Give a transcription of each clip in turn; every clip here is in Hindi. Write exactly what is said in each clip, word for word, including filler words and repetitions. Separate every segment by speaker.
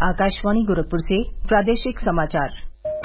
Speaker 1: आकाशवाणी गोरखपुर से प्रादेशिक समाचार।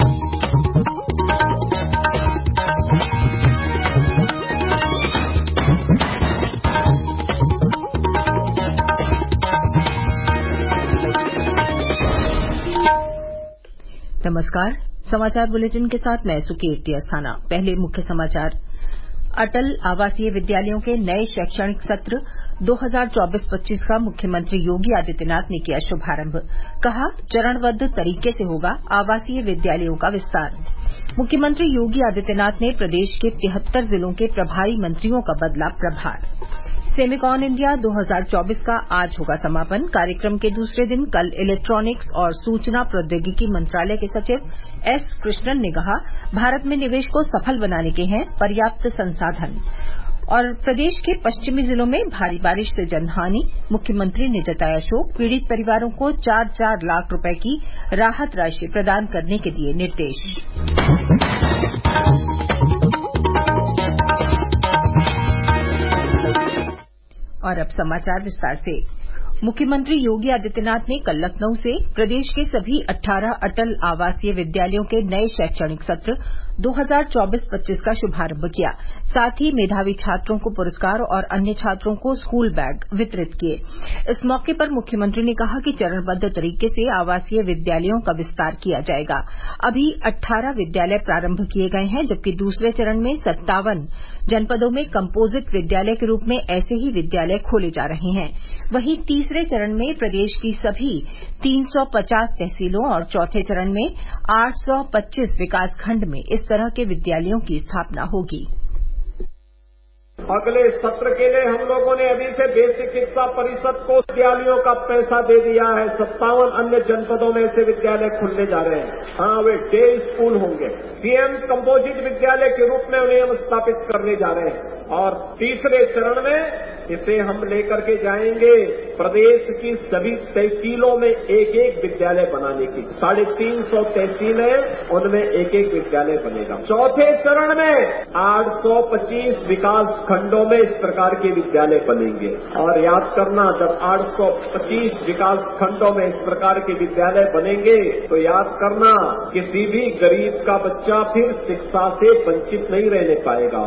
Speaker 1: नमस्कार, समाचार बुलेटिन के साथ मैं सुकीर्ति अस्थाना। पहले मुख्य समाचार। अटल आवासीय विद्यालयों के नए शैक्षणिक सत्र दो हजार चौबीस पच्चीस का मुख्यमंत्री योगी आदित्यनाथ ने किया शुभारंभ। कहा, चरणबद्ध तरीके से होगा आवासीय विद्यालयों का विस्तार। मुख्यमंत्री योगी आदित्यनाथ ने प्रदेश के तिहत्तर जिलों के प्रभारी मंत्रियों का बदला प्रभार। सेमिकॉन इंडिया दो हजार चौबीस का आज होगा समापन। कार्यक्रम के दूसरे दिन कल इलेक्ट्रॉनिक्स और सूचना प्रौद्योगिकी मंत्रालय के सचिव एस कृष्णन ने कहा, भारत में निवेश को सफल बनाने के हैं पर्याप्त संसाधन। और प्रदेश के पश्चिमी जिलों में भारी बारिश से जनहानि, मुख्यमंत्री ने जताया शोक। पीड़ित परिवारों को चार चार लाख रुपए की राहत राशि प्रदान करने के दिए निर्देश। और अब समाचार विस्तार से। मुख्यमंत्री योगी आदित्यनाथ ने कल लखनऊ से प्रदेश के सभी अट्ठारह अटल आवासीय विद्यालयों के नए शैक्षणिक सत्र दो हजार चौबीस पच्चीस का शुभारंभ किया। साथ ही मेधावी छात्रों को पुरस्कार और अन्य छात्रों को स्कूल बैग वितरित किए। इस मौके पर मुख्यमंत्री ने कहा कि चरणबद्ध तरीके से आवासीय विद्यालयों का विस्तार किया जाएगा। अभी अट्ठारह विद्यालय प्रारंभ किए गए हैं, जबकि दूसरे चरण में सत्तावन जनपदों में कम्पोजिट विद्यालय के रूप में ऐसे ही विद्यालय खोले जा रहे हैं। वहीं तीसरे चरण में प्रदेश की सभी तीन सौ पचास तहसीलों और चौथे चरण में आठ सौ पच्चीस विकासखंड में इस तरह के विद्यालयों की स्थापना होगी।
Speaker 2: अगले सत्र के लिए हम लोगों ने अभी से बेसिक शिक्षा परिषद को विद्यालयों का पैसा दे दिया है। सत्तावन अन्य जनपदों में ऐसे विद्यालय खुलने जा रहे हैं। हाँ, वे डे स्कूल होंगे। सीएम कंपोजिट विद्यालय के रूप में उन्हें हम स्थापित करने जा रहे हैं। और तीसरे चरण में इसे हम लेकर के जाएंगे प्रदेश की सभी तहसीलों में एक एक विद्यालय बनाने की। साढ़े तीन सौ तहसीलें, उनमें एक एक विद्यालय बनेगा। चौथे चरण में आठ सौ पच्चीस विकास खंडों में इस प्रकार के विद्यालय बनेंगे। और याद करना, जब आठ सौ पच्चीस विकास खंडों में इस प्रकार के विद्यालय बनेंगे तो याद करना, किसी भी गरीब का बच्चा फिर शिक्षा से वंचित नहीं रहने पाएगा।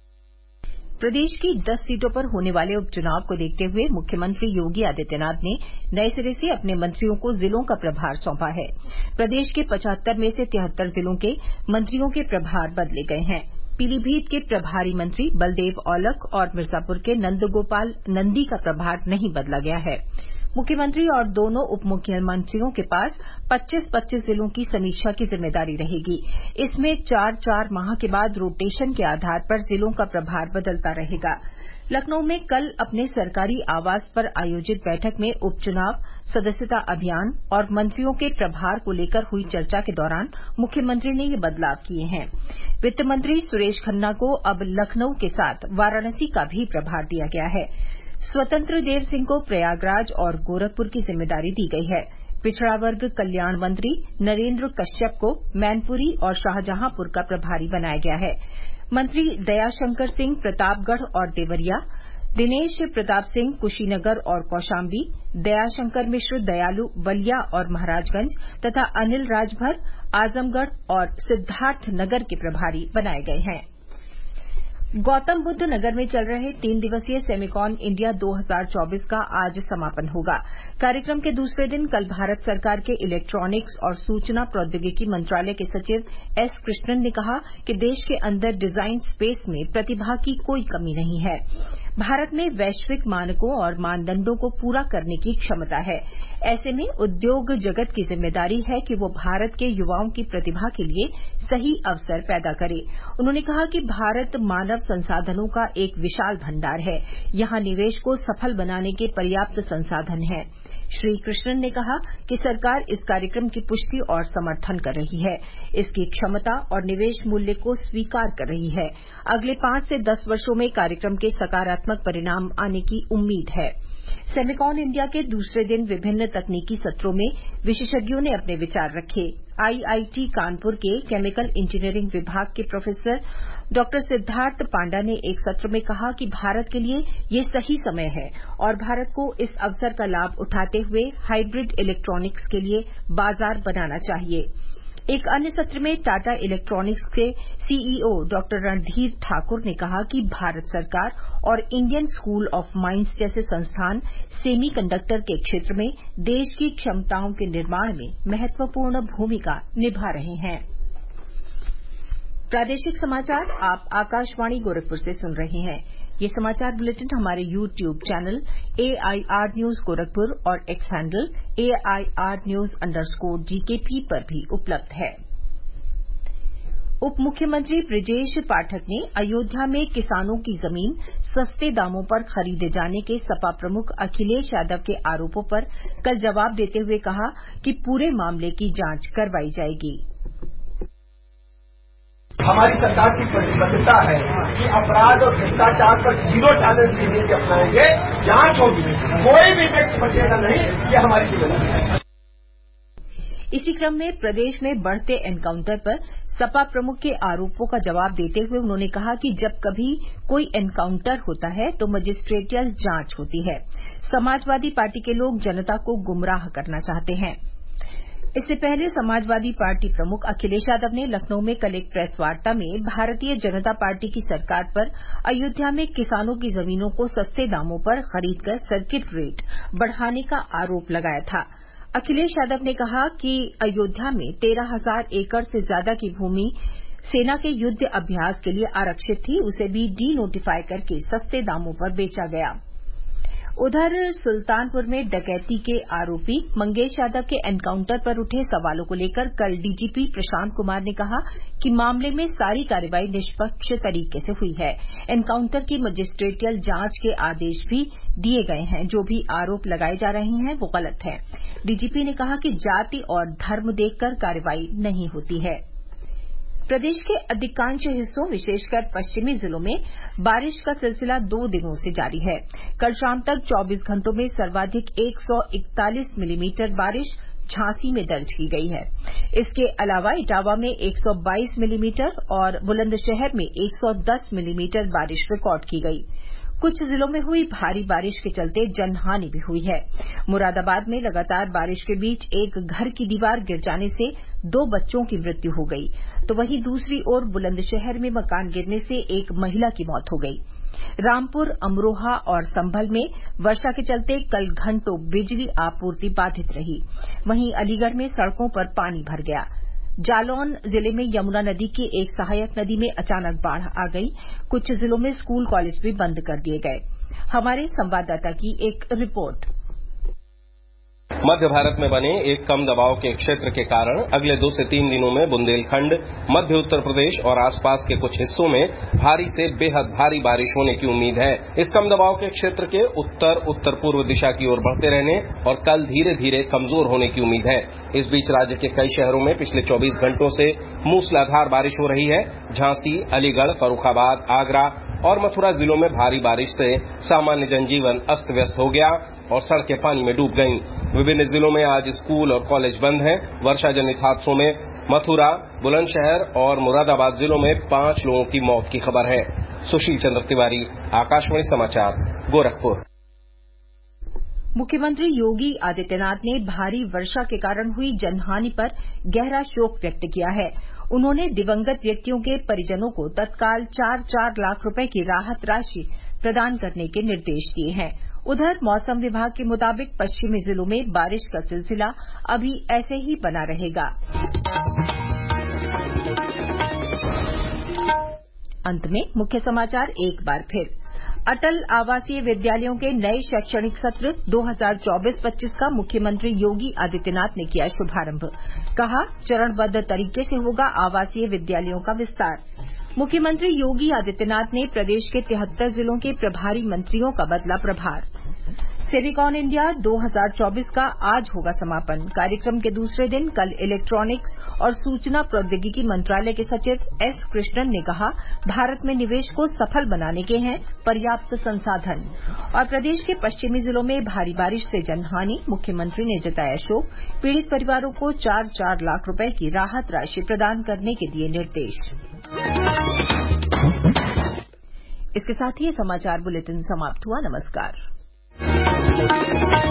Speaker 1: प्रदेश की दस सीटों पर होने वाले उपचुनाव को देखते हुए मुख्यमंत्री योगी आदित्यनाथ ने नए सिरे से अपने मंत्रियों को जिलों का प्रभार सौंपा है। प्रदेश के पचहत्तर में से तिहत्तर जिलों के मंत्रियों के प्रभार बदले गए हैं। पीलीभीत के प्रभारी मंत्री बलदेव औलख और मिर्जापुर के नंदगोपाल नंदी का प्रभार नहीं बदला गया है। मुख्यमंत्री और दोनों उप मुख्यमंत्रियों के पास पच्चीस पच्चीस जिलों की समीक्षा की जिम्मेदारी रहेगी। इसमें चार चार माह के बाद रोटेशन के आधार पर जिलों का प्रभार बदलता रहेगा। लखनऊ में कल अपने सरकारी आवास पर आयोजित बैठक में उपचुनाव, सदस्यता अभियान और मंत्रियों के प्रभार को लेकर हुई चर्चा के दौरान मुख्यमंत्री ने ये बदलाव किए हैं। वित्त मंत्री सुरेश खन्ना को अब लखनऊ के साथ वाराणसी का भी प्रभार दिया गया है। स्वतंत्र देव सिंह को प्रयागराज और गोरखपुर की जिम्मेदारी दी गई है। पिछड़ा वर्ग कल्याण मंत्री नरेंद्र कश्यप को मैनपुरी और शाहजहांपुर का प्रभारी बनाया गया है। मंत्री दयाशंकर सिंह प्रतापगढ़ और देवरिया, दिनेश प्रताप सिंह कुशीनगर और कौशाम्बी, दयाशंकर मिश्र दयालु बलिया और महाराजगंज तथा अनिल राजभर आजमगढ़ और सिद्धार्थनगर के प्रभारी बनाए गए हैं। गौतम बुद्ध नगर में चल रहे तीन दिवसीय सेमिकॉन इंडिया दो हजार चौबीस का आज समापन होगा। कार्यक्रम के दूसरे दिन कल भारत सरकार के इलेक्ट्रॉनिक्स और सूचना प्रौद्योगिकी मंत्रालय के सचिव एस कृष्णन ने कहा कि देश के अंदर डिजाइन स्पेस में प्रतिभा की कोई कमी नहीं है। भारत में वैश्विक मानकों और मानदंडों को पूरा करने की क्षमता है। ऐसे में उद्योग जगत की जिम्मेदारी है कि वो भारत के युवाओं की प्रतिभा के लिए सही अवसर पैदा करे। उन्होंने कहा कि भारत मानव संसाधनों का एक विशाल भंडार है। यहां निवेश को सफल बनाने के पर्याप्त संसाधन हैं। श्री कृष्णन ने कहा कि सरकार इस कार्यक्रम की पुष्टि और समर्थन कर रही है, इसकी क्षमता और निवेश मूल्य को स्वीकार कर रही है। अगले पांच से दस वर्षों में कार्यक्रम के सकारात्मक परिणाम आने की उम्मीद है। सेमिकॉन इंडिया के दूसरे दिन विभिन्न तकनीकी सत्रों में विशेषज्ञों ने अपने विचार रखे। आईआईटी कानपुर के केमिकल इंजीनियरिंग विभाग के प्रोफेसर डॉक्टर सिद्धार्थ पांडा ने एक सत्र में कहा कि भारत के लिए ये सही समय है और भारत को इस अवसर का लाभ उठाते हुए हाइब्रिड इलेक्ट्रॉनिक्स के लिए बाजार बनाना चाहिए। एक अन्य सत्र में टाटा इलेक्ट्रॉनिक्स के सीईओ डॉक्टर रणधीर ठाकुर ने कहा कि भारत सरकार और इंडियन स्कूल ऑफ माइंस जैसे संस्थान सेमी कंडक्टर के क्षेत्र में देश की क्षमताओं के निर्माण में महत्वपूर्ण भूमिका निभा रहे हैं। प्रादेशिक समाचार आप आकाशवाणी गोरखपुर से सुन रहे हैं। ये समाचार बुलेटिन हमारे YouTube channel AIR news Gorakhpur और X handle AIR news underscore GKP पर भी उपलब्ध है। उप मुख्यमंत्री ब्रजेश पाठक ने अयोध्या में किसानों की जमीन सस्ते दामों पर खरीदे जाने के सपा प्रमुख अखिलेश यादव के आरोपों पर कल जवाब देते हुए कहा कि पूरे मामले की जांच करवाई जाएगी।
Speaker 3: हमारी सरकार की प्रतिबद्धता है कि अपराध और भ्रष्टाचार पर जीरो टॉलरेंस की नीति अपनाएंगे। जांच होगी, कोई भी व्यक्ति बचेगा नहीं, ये हमारी जिम्मेदारी है।
Speaker 1: इसी क्रम में प्रदेश में बढ़ते एनकाउंटर पर सपा प्रमुख के आरोपों का जवाब देते हुए उन्होंने कहा कि जब कभी कोई एनकाउंटर होता है तो मजिस्ट्रेटियल जांच होती है। समाजवादी पार्टी के लोग जनता को गुमराह करना चाहते हैं। इससे पहले समाजवादी पार्टी प्रमुख अखिलेश यादव ने लखनऊ में कल एक प्रेस वार्ता में भारतीय जनता पार्टी की सरकार पर अयोध्या में किसानों की जमीनों को सस्ते दामों पर खरीदकर सर्किट रेट बढ़ाने का आरोप लगाया था। अखिलेश यादव ने कहा कि अयोध्या में तेरह हजार एकड़ से ज्यादा की भूमि सेना के युद्ध अभ्यास के लिए आरक्षित थी, उसे भी डी नोटिफाई करके सस्ते दामों पर बेचा गया। उधर सुल्तानपुर में डकैती के आरोपी मंगेश यादव के एनकाउंटर पर उठे सवालों को लेकर कल डीजीपी प्रशांत कुमार ने कहा कि मामले में सारी कार्रवाई निष्पक्ष तरीके से हुई है। एनकाउंटर की मजिस्ट्रेटियल जांच के आदेश भी दिए गए हैं। जो भी आरोप लगाए जा रहे हैं वो गलत है। डीजीपी ने कहा कि जाति और धर्म देखकर कार्रवाई नहीं होती है। प्रदेश के अधिकांश हिस्सों विशेषकर पश्चिमी जिलों में बारिश का सिलसिला दो दिनों से जारी है। कल शाम तक चौबीस घंटों में सर्वाधिक एक सौ इकतालीस मिलीमीटर बारिश झांसी में दर्ज की गई है। इसके अलावा इटावा में एक सौ बाईस मिलीमीटर और बुलंदशहर में एक सौ दस मिलीमीटर बारिश रिकॉर्ड की गई। कुछ जिलों में हुई भारी बारिश के चलते जनहानि भी हुई है। मुरादाबाद में लगातार बारिश के बीच एक घर की दीवार गिर जाने से दो बच्चों की मृत्यु हो गई, तो वहीं दूसरी ओर बुलंदशहर में मकान गिरने से एक महिला की मौत हो गई। रामपुर, अमरोहा और संभल में वर्षा के चलते कल घंटों बिजली आपूर्ति बाधित रही। वहीं अलीगढ़ में सड़कों पर पानी भर गया। जालौन जिले में यमुना नदी की एक सहायक नदी में अचानक बाढ़ आ गई। कुछ जिलों में स्कूल कॉलेज भी बंद कर दिए गए। हमारे संवाददाता की एक रिपोर्ट।
Speaker 4: मध्य भारत में बने एक कम दबाव के क्षेत्र के कारण अगले दो से तीन दिनों में बुंदेलखंड, मध्य उत्तर प्रदेश और आसपास के कुछ हिस्सों में भारी से बेहद भारी बारिश होने की उम्मीद है। इस कम दबाव के क्षेत्र के उत्तर उत्तर पूर्व दिशा की ओर बढ़ते रहने और कल धीरे धीरे कमजोर होने की उम्मीद है। इस बीच राज्य के कई शहरों में पिछले चौबीस घंटों से मूसलाधार बारिश हो रही है। झांसी, अलीगढ़, फर्रुखाबाद, आगरा और मथुरा जिलों में भारी बारिश से सामान्य जनजीवन अस्त व्यस्त हो गया और सड़कें पानी में डूब गईं। विभिन्न जिलों में आज स्कूल और कॉलेज बंद हैं। वर्षा जनित हादसों में मथुरा, बुलंदशहर और मुरादाबाद जिलों में पांच लोगों की मौत की खबर है। सुशील चंद्र तिवारी, आकाशवाणी समाचार, गोरखपुर।
Speaker 1: मुख्यमंत्री योगी आदित्यनाथ ने भारी वर्षा के कारण हुई जनहानि पर गहरा शोक व्यक्त किया है। उन्होंने दिवंगत व्यक्तियों के परिजनों को तत्काल चार चार लाख रुपए की राहत राशि प्रदान करने के निर्देश दिए हैं। उधर मौसम विभाग के मुताबिक पश्चिमी जिलों में बारिश का सिलसिला अभी ऐसे ही बना रहेगा। अंत में मुख्य समाचार एक बार फिर। अटल आवासीय विद्यालयों के नए शैक्षणिक सत्र दो हज़ार चौबीस पच्चीस का मुख्यमंत्री योगी आदित्यनाथ ने किया शुभारंभ। कहा, चरणबद्ध तरीके से होगा आवासीय विद्यालयों का विस्तार। मुख्यमंत्री योगी आदित्यनाथ ने प्रदेश के तिहत्तर जिलों के प्रभारी मंत्रियों का बदला प्रभार। सेविकॉन इंडिया दो हज़ार चौबीस का आज होगा समापन। कार्यक्रम के दूसरे दिन कल इलेक्ट्रॉनिक्स और सूचना प्रौद्योगिकी मंत्रालय के सचिव एस कृष्णन ने कहा, भारत में निवेश को सफल बनाने के हैं पर्याप्त संसाधन। और प्रदेश के पश्चिमी जिलों में भारी बारिश से जनहानि, मुख्यमंत्री ने जताया शोक। पीड़ित परिवारों को चार चार लाख रुपए की राहत राशि प्रदान करने के दिए निर्देश। इसके साथ ही समाचार बुलेटिन समाप्त हुआ। नमस्कार।